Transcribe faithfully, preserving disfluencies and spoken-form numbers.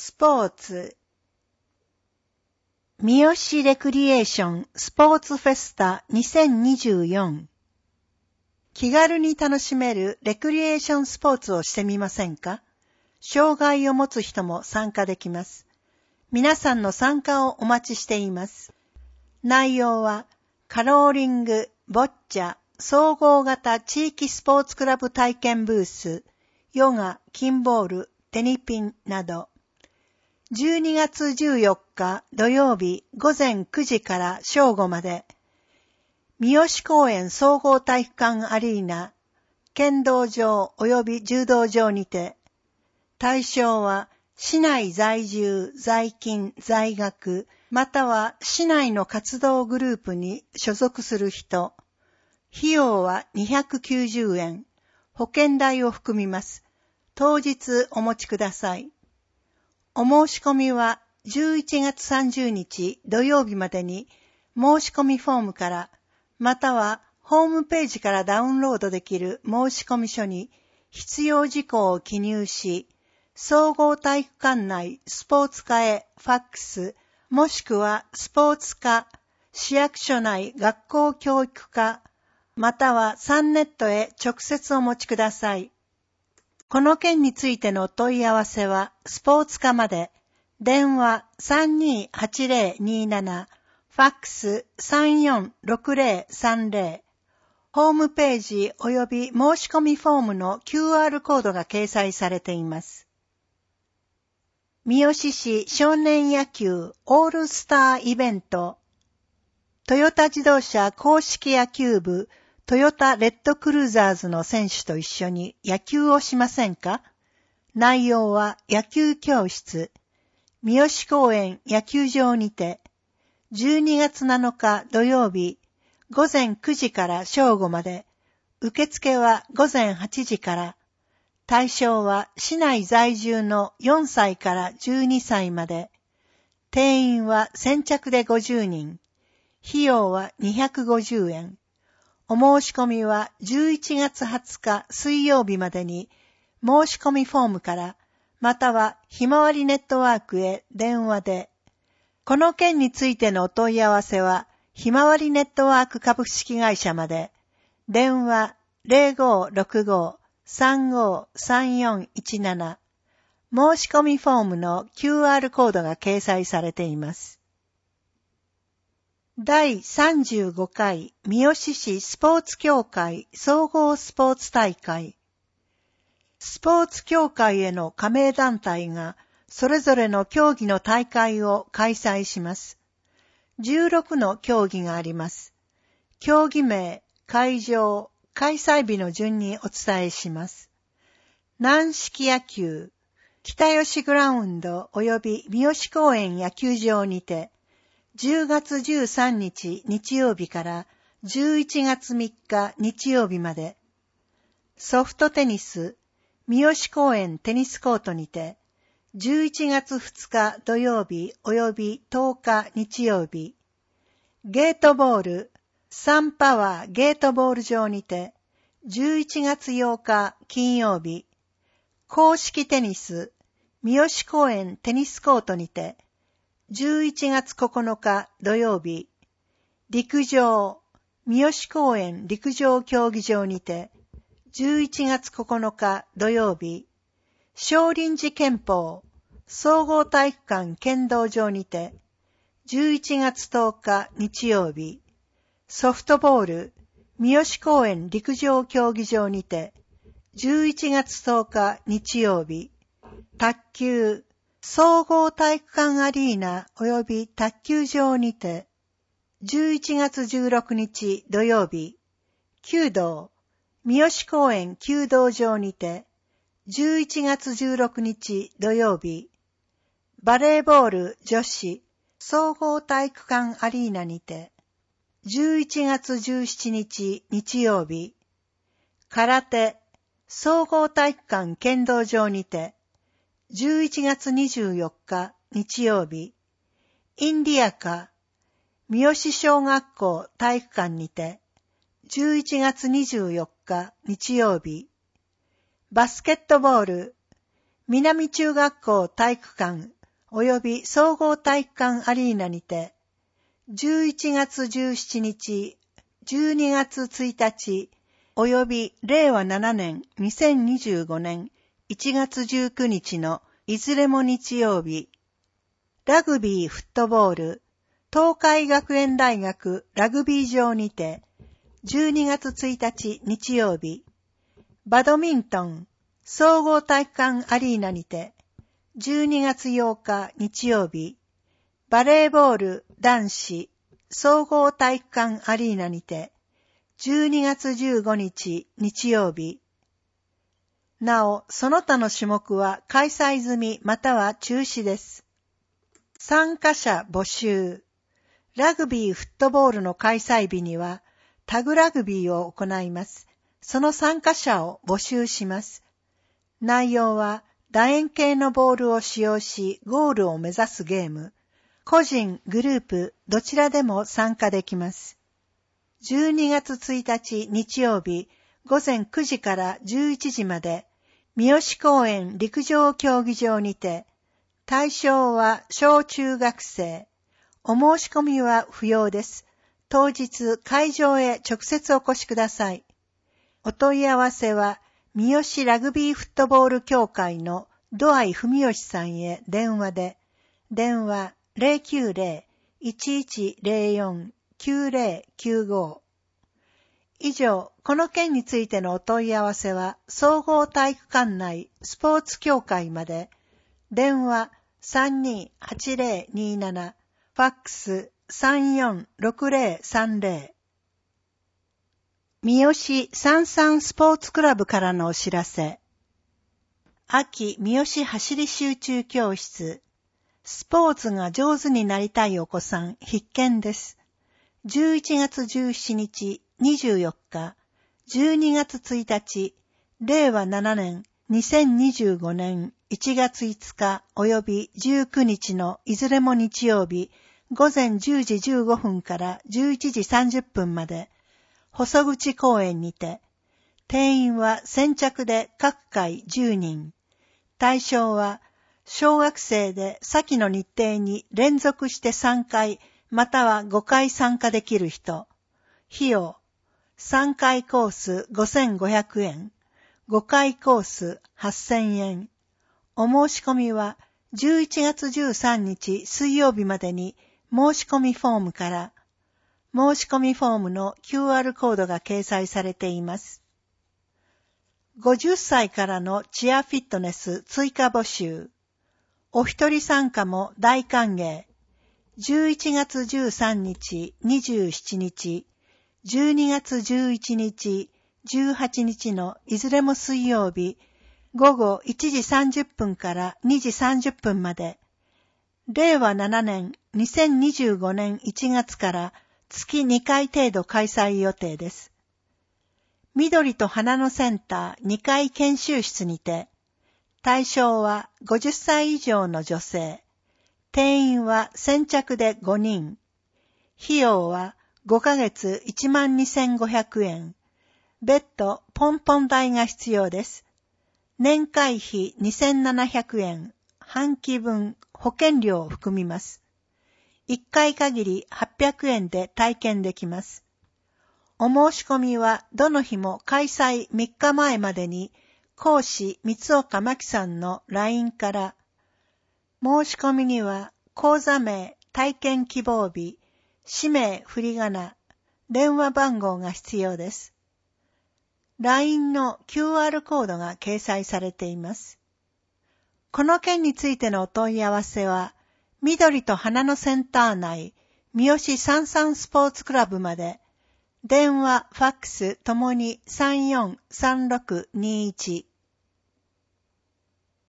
スポーツ三好レクリエーションスポーツフェスタにせんにじゅうよん。気軽に楽しめるレクリエーションスポーツをしてみませんか？障害を持つ人も参加できます。皆さんの参加をお待ちしています。内容はカローリング、ボッチャ、総合型地域スポーツクラブ体験ブース、ヨガ、キンボール、テニピンなど、じゅうにがつじゅうよっか土曜日午前くじから正午まで、三好公園総合体育館アリーナ、剣道場及び柔道場にて、対象は市内在住、在勤、在学、または市内の活動グループに所属する人。費用はにひゃくきゅうじゅうえん、保険代を含みます。当日お持ちください。お申し込みはじゅういちがつさんじゅうにち土曜日までに申し込みフォームから、またはホームページからダウンロードできる申し込み書に必要事項を記入し、総合体育館内スポーツ課へファックス、もしくはスポーツ課、市役所内学校教育課、またはサンネットへ直接お持ちください。この件についてのお問い合わせはスポーツ課まで、電話 さんにーはちぜろにーなな、ファックス さんよんろくぜろさんぜろ、ホームページ及び申し込みフォームの キューアール コードが掲載されています。三好市少年野球オールスターイベント、トヨタ自動車硬式野球部トヨタレッドクルーザーズの選手と一緒に野球をしませんか？内容は野球教室、三好公園野球場にて、じゅうにがつなのか土曜日、午前くじから正午まで、受付は午前はちじから、対象は市内在住のよんさいからじゅうにさいまで、定員は先着でごじゅうにん、費用はにひゃくごじゅうえん。お申し込みはじゅういちがつはつか水曜日までに申し込みフォームから、またはひまわりネットワークへ電話で。この件についてのお問い合わせはひまわりネットワーク株式会社まで。電話 ゼロごーろくごーさんごーさんよんいちなな。申し込みフォームの キューアール コードが掲載されています。だいさんじゅうごかい三好市スポーツ協会総合スポーツ大会。スポーツ協会への加盟団体がそれぞれの競技の大会を開催します。じゅうろくの競技があります。競技名、会場、開催日の順にお伝えします。軟式野球、北吉グラウンド及び三好公園野球場にて、じゅうがつじゅうさんにち日曜日からじゅういちがつみっか日曜日まで。ソフトテニス、三好公園テニスコートにて、じゅういちがつふつか土曜日及びとおか日曜日。ゲートボール、サンパワーゲートボール場にて、じゅういちがつようか金曜日。公式テニス、三好公園テニスコートにて、じゅういちがつここのか土曜日。陸上、三好公園陸上競技場にて、じゅういちがつここのか土曜日。少林寺拳法、総合体育館剣道場にて、じゅういちがつとおか日曜日。ソフトボール、三好公園陸上競技場にて、じゅういちがつとおか日曜日。卓球、総合体育館アリーナ及び卓球場にて、じゅういちがつじゅうろくにち土曜日。弓道、三好公園弓道場にて、じゅういちがつじゅうろくにち土曜日。バレーボール女子、総合体育館アリーナにて、じゅういちがつじゅうしちにち日曜日。空手、総合体育館剣道場にて、じゅういちがつにじゅうよっか日曜日。インディアカ、三好小学校体育館にて、じゅういちがつにじゅうよっか日曜日。バスケットボール、 南中学校体育館及び総合体育館アリーナにて、じゅういちがつじゅうしちにち、じゅうにがつついたち、及びれいわななねんにせんにじゅうごねんいちがつじゅうくにちのいずれも日曜日、ラグビーフットボール、東海学園大学ラグビー場にて、じゅうにがつついたち日曜日、バドミントン、総合体育館アリーナにて、じゅうにがつようか日曜日、バレーボール男子、総合体育館アリーナにて、じゅうにがつじゅうごにち日曜日。なお、その他の種目は開催済みまたは中止です。参加者募集。ラグビーフットボールの開催日には、タグラグビーを行います。その参加者を募集します。内容は、楕円形のボールを使用し、ゴールを目指すゲーム。個人、グループ、どちらでも参加できます。じゅうにがつついたち日曜日、ごぜんくじからじゅういちじまで、三好公園陸上競技場にて、対象は小中学生。お申し込みは不要です。当日会場へ直接お越しください。お問い合わせは、三好ラグビーフットボール協会の土合文義さんへ電話で、電話 ゼロきゅうゼロ いちいちゼロよん きゅうゼロきゅうご。以上、この件についてのお問い合わせは、総合体育館内スポーツ協会まで、電話 さんにーはちゼロにーなな、ファックス さんよんろくゼロさんゼロ。三好三三スポーツクラブからのお知らせ。秋三好走り集中教室。スポーツが上手になりたいお子さん必見です。じゅういちがつじゅうしちにち、にじゅうよっか、じゅうにがつついたち、れいわななねんにせんにじゅうごねんいちがついつか及びじゅうくにちのいずれも日曜日、ごぜんじゅうじじゅうごふんからじゅういちじさんじゅっぷんまで、細口公園にて、定員は先着で各回じゅうにん。対象は、小学生で先の日程に連続してさんかいまたはごかい参加できる人。費用、さんかいコースごせんごひゃくえん、ごかいコースはっせんえん。お申し込みはじゅういちがつじゅうさんにち水曜日までに申し込みフォームから、申し込みフォームの キューアール コードが掲載されています。ごじゅっさいからのチアフィットネス追加募集。お一人参加も大歓迎。じゅういちがつじゅうさんにち、にじゅうしちにち、じゅうにがつじゅういちにち、じゅうはちにちのいずれも水曜日、ごごいちじさんじゅっぷんからにじさんじゅっぷんまで、れいわななねんにせんにじゅうごねんいちがつから月にかい程度開催予定です。緑と花のセンターにかい研修室にて、対象はごじゅっさい以上の女性、定員は先着でごにん、費用はごかげついちまんにせんごひゃくえん、別途ポンポン代が必要です。年会費にせんななひゃくえん、半期分保険料を含みます。いっかい限りはっぴゃくえんで体験できます。お申し込みはどの日も開催みっかまえまでに講師三岡真紀さんの ライン から、申し込みには講座名、体験希望日、氏名、振り仮名、電話番号が必要です。ライン の キューアール コードが掲載されています。この件についてのお問い合わせは、緑と花のセンター内、三好三三スポーツクラブまで、電話、ファックスともにさんよんさんろくにいち、